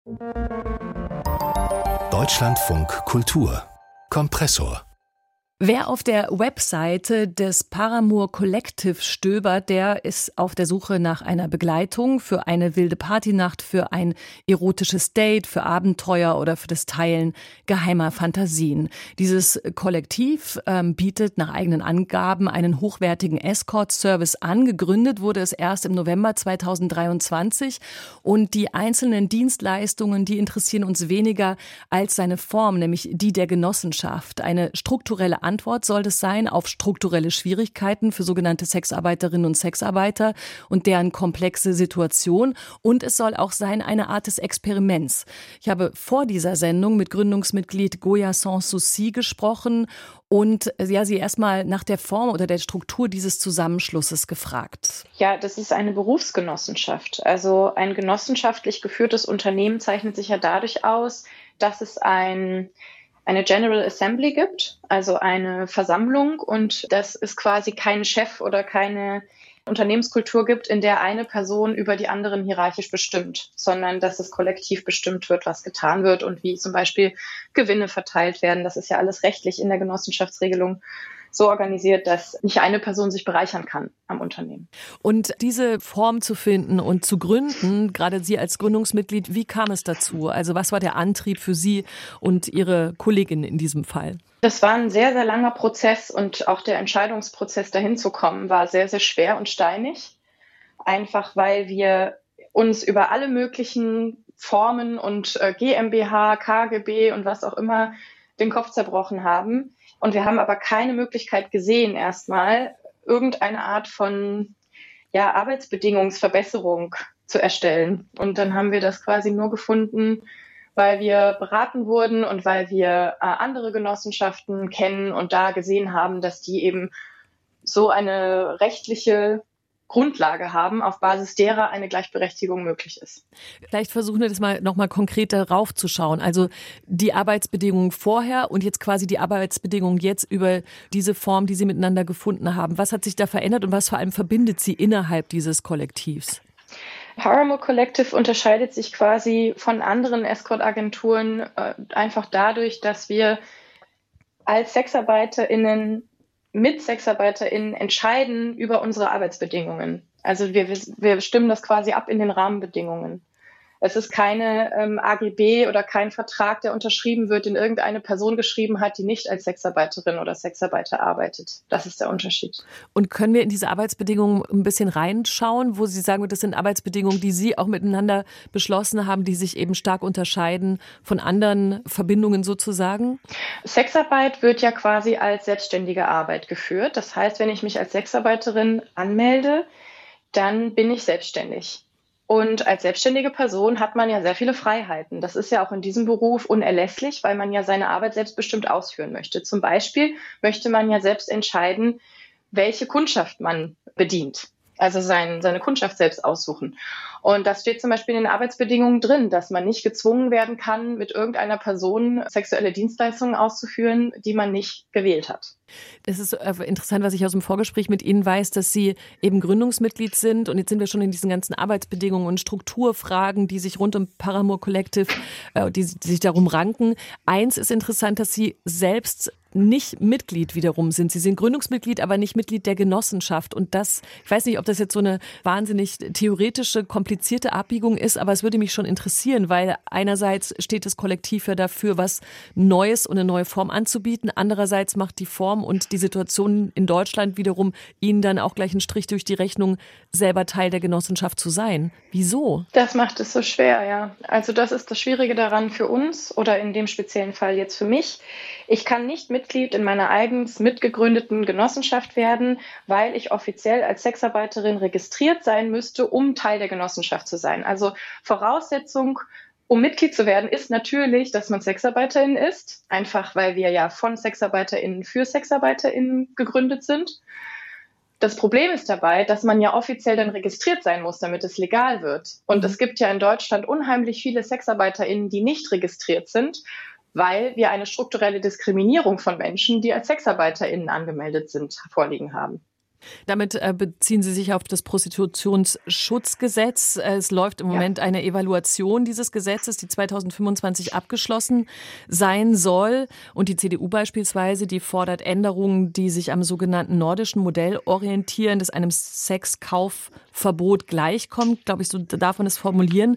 Deutschlandfunk Kultur Kompressor. Wer auf der Webseite des Paramour Collective stöbert, der ist auf der Suche nach einer Begleitung für eine wilde Partynacht, für ein erotisches Date, für Abenteuer oder für das Teilen geheimer Fantasien. Dieses Kollektiv bietet nach eigenen Angaben einen hochwertigen Escort-Service an. Gegründet wurde es erst im November 2023 und die einzelnen Dienstleistungen, die interessieren uns weniger als seine Form, nämlich die der Genossenschaft. Eine strukturelle Antwort soll es sein auf strukturelle Schwierigkeiten für sogenannte Sexarbeiterinnen und Sexarbeiter und deren komplexe Situation. Und es soll auch sein eine Art des Experiments. Ich habe vor dieser Sendung mit Gründungsmitglied Goya Sans Souci gesprochen und sie erstmal nach der Form oder der Struktur dieses Zusammenschlusses gefragt. Ja, das ist eine Berufsgenossenschaft. Also ein genossenschaftlich geführtes Unternehmen zeichnet sich ja dadurch aus, dass es eine General Assembly gibt, also eine Versammlung, und dass es quasi keinen Chef oder keine Unternehmenskultur gibt, in der eine Person über die anderen hierarchisch bestimmt, sondern dass es kollektiv bestimmt wird, was getan wird und wie zum Beispiel Gewinne verteilt werden. Das ist ja alles rechtlich in der Genossenschaftsregelung so organisiert, dass nicht eine Person sich bereichern kann am Unternehmen. Und diese Form zu finden und zu gründen, gerade Sie als Gründungsmitglied, wie kam es dazu? Also was war der Antrieb für Sie und Ihre Kollegin in diesem Fall? Das war ein sehr, sehr langer Prozess und auch der Entscheidungsprozess dahin zu kommen war sehr, sehr schwer und steinig. Einfach weil wir uns über alle möglichen Formen und GmbH, KGB und was auch immer den Kopf zerbrochen haben. Und wir haben aber keine Möglichkeit gesehen, erstmal irgendeine Art von Arbeitsbedingungsverbesserung zu erstellen. Und dann haben wir das quasi nur gefunden, weil wir beraten wurden und weil wir andere Genossenschaften kennen und da gesehen haben, dass die eben so eine rechtliche Grundlage haben, auf Basis derer eine Gleichberechtigung möglich ist. Vielleicht versuchen wir das mal nochmal konkreter raufzuschauen. Also die Arbeitsbedingungen vorher und jetzt quasi die Arbeitsbedingungen jetzt über diese Form, die Sie miteinander gefunden haben. Was hat sich da verändert und was vor allem verbindet Sie innerhalb dieses Kollektivs? Paramour Collective unterscheidet sich quasi von anderen Escort-Agenturen einfach dadurch, dass wir als SexarbeiterInnen mit SexarbeiterInnen entscheiden über unsere Arbeitsbedingungen. Also wir stimmen das quasi ab in den Rahmenbedingungen. Es ist keine AGB oder kein Vertrag, der unterschrieben wird, den irgendeine Person geschrieben hat, die nicht als Sexarbeiterin oder Sexarbeiter arbeitet. Das ist der Unterschied. Und können wir in diese Arbeitsbedingungen ein bisschen reinschauen, wo Sie sagen, das sind Arbeitsbedingungen, die Sie auch miteinander beschlossen haben, die sich eben stark unterscheiden von anderen Verbindungen sozusagen? Sexarbeit wird ja quasi als selbstständige Arbeit geführt. Das heißt, wenn ich mich als Sexarbeiterin anmelde, dann bin ich selbstständig. Und als selbstständige Person hat man ja sehr viele Freiheiten. Das ist ja auch in diesem Beruf unerlässlich, weil man ja seine Arbeit selbstbestimmt ausführen möchte. Zum Beispiel möchte man ja selbst entscheiden, welche Kundschaft man bedient. Also seine Kundschaft selbst aussuchen. Und das steht zum Beispiel in den Arbeitsbedingungen drin, dass man nicht gezwungen werden kann, mit irgendeiner Person sexuelle Dienstleistungen auszuführen, die man nicht gewählt hat. Es ist interessant, was ich aus dem Vorgespräch mit Ihnen weiß, dass Sie eben Gründungsmitglied sind. Und jetzt sind wir schon in diesen ganzen Arbeitsbedingungen und Strukturfragen, die sich rund um Paramour Collective, die sich darum ranken. Eins ist interessant, dass Sie selbst nicht Mitglied wiederum sind. Sie sind Gründungsmitglied, aber nicht Mitglied der Genossenschaft. Und das, ich weiß nicht, ob das jetzt so eine wahnsinnig theoretische, komplizierte Abbiegung ist, aber es würde mich schon interessieren, weil einerseits steht das Kollektiv ja dafür, was Neues und eine neue Form anzubieten. Andererseits macht die Form und die Situation in Deutschland wiederum Ihnen dann auch gleich einen Strich durch die Rechnung, selber Teil der Genossenschaft zu sein. Wieso? Das macht es so schwer, ja. Also das ist das Schwierige daran für uns oder in dem speziellen Fall jetzt für mich. Ich kann nicht Mitglied in meiner eigens mitgegründeten Genossenschaft werden, weil ich offiziell als Sexarbeiterin registriert sein müsste, um Teil der Genossenschaft zu sein. Also Voraussetzung, um Mitglied zu werden, ist natürlich, dass man Sexarbeiterin ist, einfach weil wir ja von SexarbeiterInnen für SexarbeiterInnen gegründet sind. Das Problem ist dabei, dass man ja offiziell dann registriert sein muss, damit es legal wird. Und es gibt ja in Deutschland unheimlich viele SexarbeiterInnen, die nicht registriert sind, weil wir eine strukturelle Diskriminierung von Menschen, die als SexarbeiterInnen angemeldet sind, vorliegen haben. Damit beziehen Sie sich auf das Prostitutionsschutzgesetz. Es läuft im Moment eine Evaluation dieses Gesetzes, die 2025 abgeschlossen sein soll. Und die CDU beispielsweise, die fordert Änderungen, die sich am sogenannten nordischen Modell orientieren, das einem Sexkaufverbot gleichkommt. Glaube ich, so darf man es formulieren.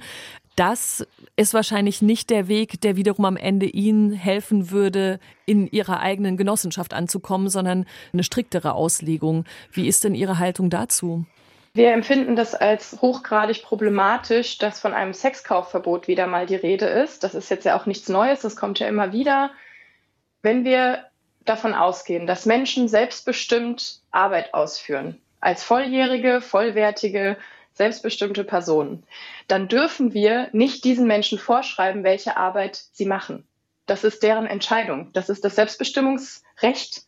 Das ist wahrscheinlich nicht der Weg, der wiederum am Ende Ihnen helfen würde, in Ihrer eigenen Genossenschaft anzukommen, sondern eine striktere Auslegung. Wie ist denn Ihre Haltung dazu? Wir empfinden das als hochgradig problematisch, dass von einem Sexkaufverbot wieder mal die Rede ist. Das ist jetzt ja auch nichts Neues, das kommt ja immer wieder. Wenn wir davon ausgehen, dass Menschen selbstbestimmt Arbeit ausführen, als volljährige, vollwertige, selbstbestimmte Personen, dann dürfen wir nicht diesen Menschen vorschreiben, welche Arbeit sie machen. Das ist deren Entscheidung. Das ist das Selbstbestimmungsrecht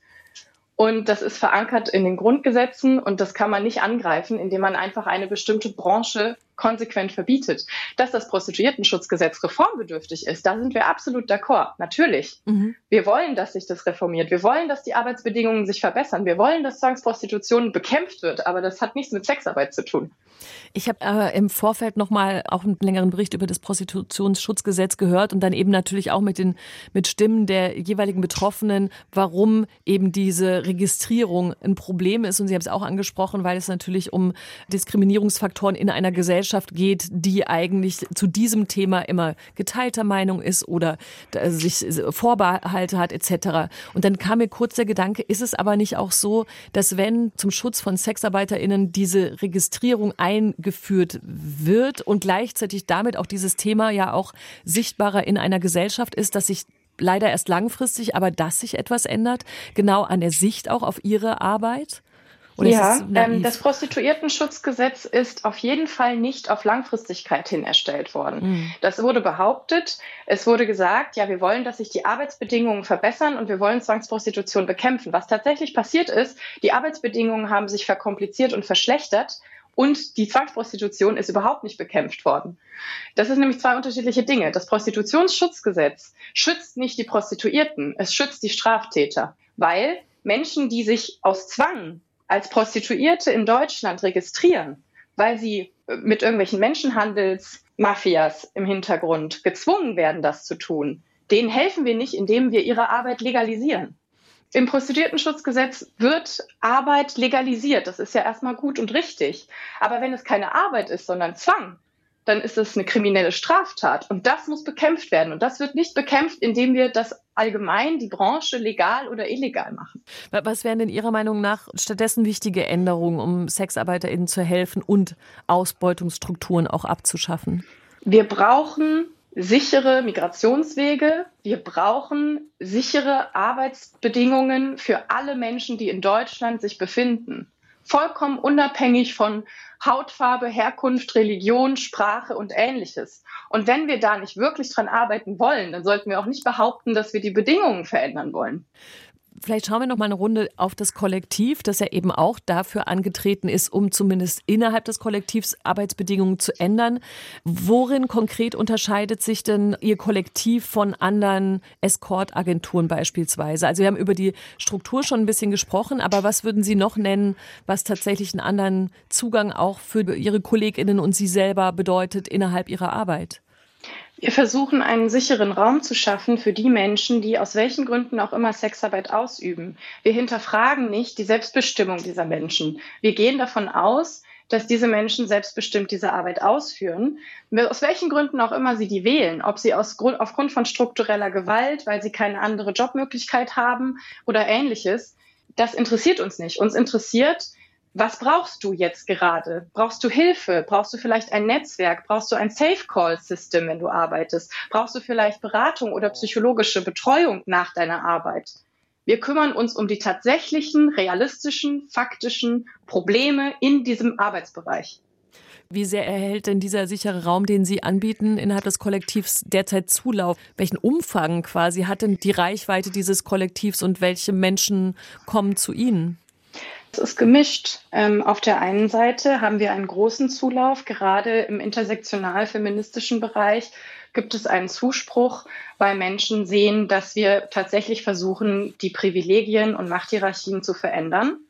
und das ist verankert in den Grundgesetzen und das kann man nicht angreifen, indem man einfach eine bestimmte Branche konsequent verbietet. Dass das Prostituiertenschutzgesetz reformbedürftig ist, da sind wir absolut d'accord. Natürlich. Wir wollen, dass sich das reformiert. Wir wollen, dass die Arbeitsbedingungen sich verbessern. Wir wollen, dass Zwangsprostitution bekämpft wird. Aber das hat nichts mit Sexarbeit zu tun. Ich habe im Vorfeld nochmal auch einen längeren Bericht über das Prostitutionsschutzgesetz gehört und dann eben natürlich auch mit Stimmen der jeweiligen Betroffenen, warum eben diese Registrierung ein Problem ist. Und Sie haben es auch angesprochen, weil es natürlich um Diskriminierungsfaktoren in einer Gesellschaft geht, die eigentlich zu diesem Thema immer geteilter Meinung ist oder sich Vorbehalte hat etc. Und dann kam mir kurz der Gedanke, ist es aber nicht auch so, dass wenn zum Schutz von SexarbeiterInnen diese Registrierung eingeführt wird und gleichzeitig damit auch dieses Thema ja auch sichtbarer in einer Gesellschaft ist, dass sich leider erst langfristig, aber dass sich etwas ändert, genau an der Sicht auch auf Ihre Arbeit? Ja, das Prostituiertenschutzgesetz ist auf jeden Fall nicht auf Langfristigkeit hin erstellt worden. Das wurde behauptet. Es wurde gesagt, ja, wir wollen, dass sich die Arbeitsbedingungen verbessern und wir wollen Zwangsprostitution bekämpfen. Was tatsächlich passiert ist, die Arbeitsbedingungen haben sich verkompliziert und verschlechtert und die Zwangsprostitution ist überhaupt nicht bekämpft worden. Das ist nämlich zwei unterschiedliche Dinge. Das Prostitutionsschutzgesetz schützt nicht die Prostituierten, es schützt die Straftäter, weil Menschen, die sich aus Zwang als Prostituierte in Deutschland registrieren, weil sie mit irgendwelchen Menschenhandelsmafias im Hintergrund gezwungen werden, das zu tun, denen helfen wir nicht, indem wir ihre Arbeit legalisieren. Im Prostituiertenschutzgesetz wird Arbeit legalisiert. Das ist ja erstmal gut und richtig. Aber wenn es keine Arbeit ist, sondern Zwang, dann ist es eine kriminelle Straftat. Und das muss bekämpft werden. Und das wird nicht bekämpft, indem wir das allgemein, die Branche, legal oder illegal machen. Was wären denn Ihrer Meinung nach stattdessen wichtige Änderungen, um SexarbeiterInnen zu helfen und Ausbeutungsstrukturen auch abzuschaffen? Wir brauchen sichere Migrationswege. Wir brauchen sichere Arbeitsbedingungen für alle Menschen, die in Deutschland sich befinden. Vollkommen unabhängig von Hautfarbe, Herkunft, Religion, Sprache und Ähnliches. Und wenn wir da nicht wirklich dran arbeiten wollen, dann sollten wir auch nicht behaupten, dass wir die Bedingungen verändern wollen. Vielleicht schauen wir noch mal eine Runde auf das Kollektiv, das ja eben auch dafür angetreten ist, um zumindest innerhalb des Kollektivs Arbeitsbedingungen zu ändern. Worin konkret unterscheidet sich denn Ihr Kollektiv von anderen Escort-Agenturen beispielsweise? Also wir haben über die Struktur schon ein bisschen gesprochen, aber was würden Sie noch nennen, was tatsächlich einen anderen Zugang auch für Ihre KollegInnen und Sie selber bedeutet innerhalb Ihrer Arbeit? Wir versuchen, einen sicheren Raum zu schaffen für die Menschen, die aus welchen Gründen auch immer Sexarbeit ausüben. Wir hinterfragen nicht die Selbstbestimmung dieser Menschen. Wir gehen davon aus, dass diese Menschen selbstbestimmt diese Arbeit ausführen, aus welchen Gründen auch immer sie die wählen, ob sie aufgrund von struktureller Gewalt, weil sie keine andere Jobmöglichkeit haben oder Ähnliches. Das interessiert uns nicht. Uns interessiert, was brauchst du jetzt gerade? Brauchst du Hilfe? Brauchst du vielleicht ein Netzwerk? Brauchst du ein Safe-Call-System, wenn du arbeitest? Brauchst du vielleicht Beratung oder psychologische Betreuung nach deiner Arbeit? Wir kümmern uns um die tatsächlichen, realistischen, faktischen Probleme in diesem Arbeitsbereich. Wie sehr erhält denn dieser sichere Raum, den Sie anbieten, innerhalb des Kollektivs derzeit Zulauf? Welchen Umfang quasi hat denn die Reichweite dieses Kollektivs und welche Menschen kommen zu Ihnen? Es ist gemischt. Auf der einen Seite haben wir einen großen Zulauf. Gerade im intersektional-feministischen Bereich gibt es einen Zuspruch, weil Menschen sehen, dass wir tatsächlich versuchen, die Privilegien und Machthierarchien zu verändern.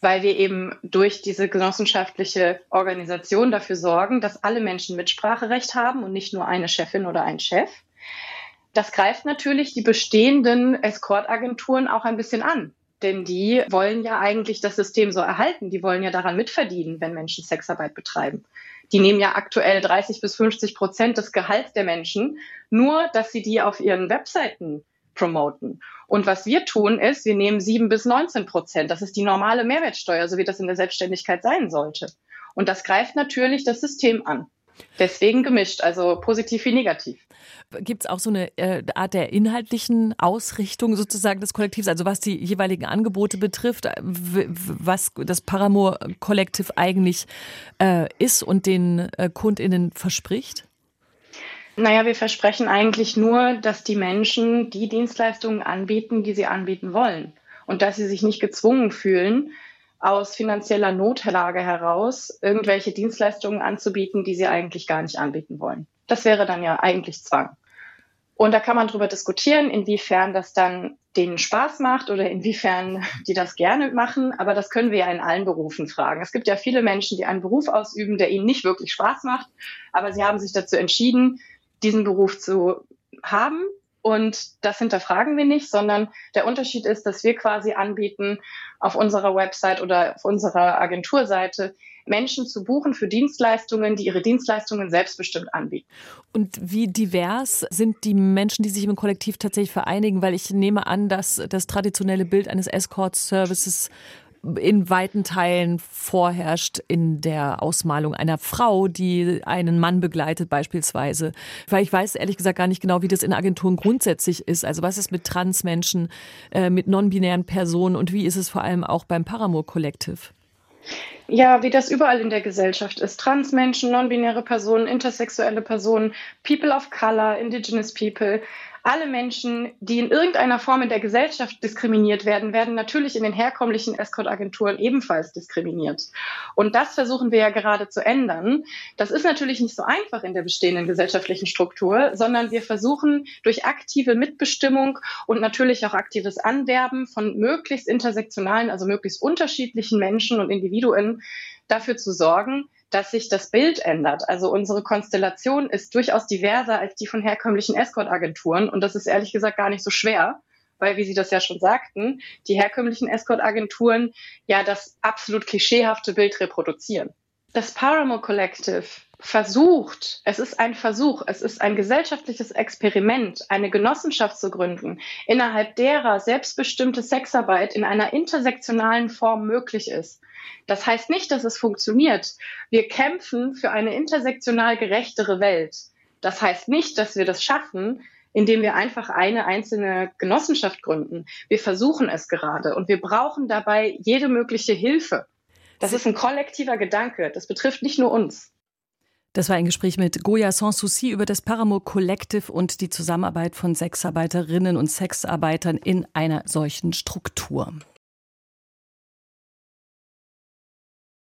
weil wir eben durch diese genossenschaftliche Organisation dafür sorgen, dass alle Menschen Mitspracherecht haben und nicht nur eine Chefin oder ein Chef. Das greift natürlich die bestehenden Escort-Agenturen auch ein bisschen an. Denn die wollen ja eigentlich das System so erhalten. Die wollen ja daran mitverdienen, wenn Menschen Sexarbeit betreiben. Die nehmen ja aktuell 30-50% des Gehalts der Menschen, nur dass sie die auf ihren Webseiten promoten. Und was wir tun ist, wir nehmen 7-19%. Das ist die normale Mehrwertsteuer, so wie das in der Selbstständigkeit sein sollte. Und das greift natürlich das System an. Deswegen gemischt, also positiv wie negativ. Gibt es auch so eine Art der inhaltlichen Ausrichtung sozusagen des Kollektivs, also was die jeweiligen Angebote betrifft, was das Paramour Collective eigentlich ist und den KundInnen verspricht? Naja, wir versprechen eigentlich nur, dass die Menschen die Dienstleistungen anbieten, die sie anbieten wollen. Und dass sie sich nicht gezwungen fühlen, aus finanzieller Notlage heraus irgendwelche Dienstleistungen anzubieten, die sie eigentlich gar nicht anbieten wollen. Das wäre dann ja eigentlich Zwang. Und da kann man drüber diskutieren, inwiefern das dann denen Spaß macht oder inwiefern die das gerne machen. Aber das können wir ja in allen Berufen fragen. Es gibt ja viele Menschen, die einen Beruf ausüben, der ihnen nicht wirklich Spaß macht. Aber sie haben sich dazu entschieden, diesen Beruf zu haben. Und das hinterfragen wir nicht, sondern der Unterschied ist, dass wir quasi anbieten, auf unserer Website oder auf unserer Agenturseite Menschen zu buchen für Dienstleistungen, die ihre Dienstleistungen selbstbestimmt anbieten. Und wie divers sind die Menschen, die sich im Kollektiv tatsächlich vereinigen? Weil ich nehme an, dass das traditionelle Bild eines Escort-Services in weiten Teilen vorherrscht in der Ausmalung einer Frau, die einen Mann begleitet beispielsweise. Weil ich weiß ehrlich gesagt gar nicht genau, wie das in Agenturen grundsätzlich ist. Also was ist mit Transmenschen, mit non-binären Personen und wie ist es vor allem auch beim Paramour Collective? Ja, wie das überall in der Gesellschaft ist. Transmenschen, non-binäre Personen, intersexuelle Personen, People of Color, Indigenous People. Alle Menschen, die in irgendeiner Form in der Gesellschaft diskriminiert werden, werden natürlich in den herkömmlichen Escort-Agenturen ebenfalls diskriminiert. Und das versuchen wir ja gerade zu ändern. Das ist natürlich nicht so einfach in der bestehenden gesellschaftlichen Struktur, sondern wir versuchen durch aktive Mitbestimmung und natürlich auch aktives Anwerben von möglichst intersektionalen, also möglichst unterschiedlichen Menschen und Individuen dafür zu sorgen, dass sich das Bild ändert. Also unsere Konstellation ist durchaus diverser als die von herkömmlichen Escort-Agenturen. Und das ist ehrlich gesagt gar nicht so schwer, weil, wie Sie das ja schon sagten, die herkömmlichen Escort-Agenturen ja das absolut klischeehafte Bild reproduzieren. Das Paramour Collective versucht, es ist ein Versuch, es ist ein gesellschaftliches Experiment, eine Genossenschaft zu gründen, innerhalb derer selbstbestimmte Sexarbeit in einer intersektionalen Form möglich ist. Das heißt nicht, dass es funktioniert. Wir kämpfen für eine intersektional gerechtere Welt. Das heißt nicht, dass wir das schaffen, indem wir einfach eine einzelne Genossenschaft gründen. Wir versuchen es gerade und wir brauchen dabei jede mögliche Hilfe. Das ist ein kollektiver Gedanke. Das betrifft nicht nur uns. Das war ein Gespräch mit Goya Sans Souci über das Paramour Collective und die Zusammenarbeit von Sexarbeiterinnen und Sexarbeitern in einer solchen Struktur.